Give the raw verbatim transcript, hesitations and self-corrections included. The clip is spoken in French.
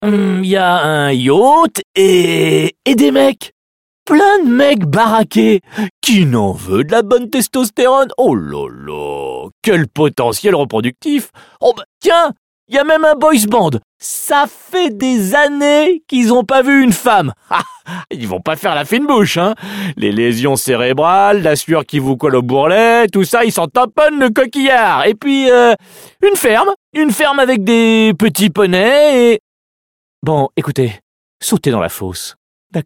Il y a un yacht et, et des mecs. Plein de mecs baraqués. Qui n'en veut de la bonne testostérone? Oh là là, quel potentiel reproductif. Oh bah tiens, il y a même un boys band. Ça fait des années qu'ils ont pas vu une femme. Ah, ils vont pas faire la fine bouche, hein. Les lésions cérébrales, la sueur qui vous colle au bourrelet, tout ça, ils s'en tamponnent le coquillard. Et puis, euh, une ferme. Une ferme avec des petits poneys et... Bon, écoutez, sautez dans la fosse, d'accord ?